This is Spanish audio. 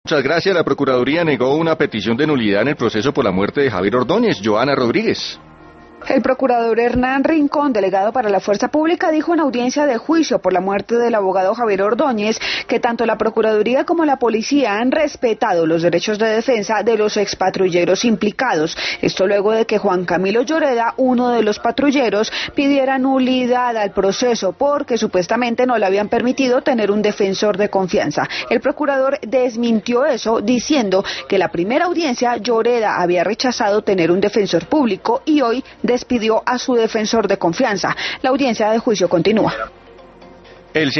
Muchas gracias. La Procuraduría negó una petición de nulidad en el proceso por la muerte de Javier Ordóñez. Joana Rodríguez. El procurador Hernán Rincón, delegado para la Fuerza Pública, dijo en audiencia de juicio por la muerte del abogado Javier Ordóñez que tanto la Procuraduría como la Policía han respetado los derechos de defensa de los expatrulleros implicados. Esto luego de que Juan Camilo Lloreda, uno de los patrulleros, pidiera nulidad al proceso porque supuestamente no le habían permitido tener un defensor de confianza. El procurador desmintió eso diciendo que la primera audiencia Lloreda había rechazado tener un defensor público y hoy despidió a su defensor de confianza. La audiencia de juicio continúa.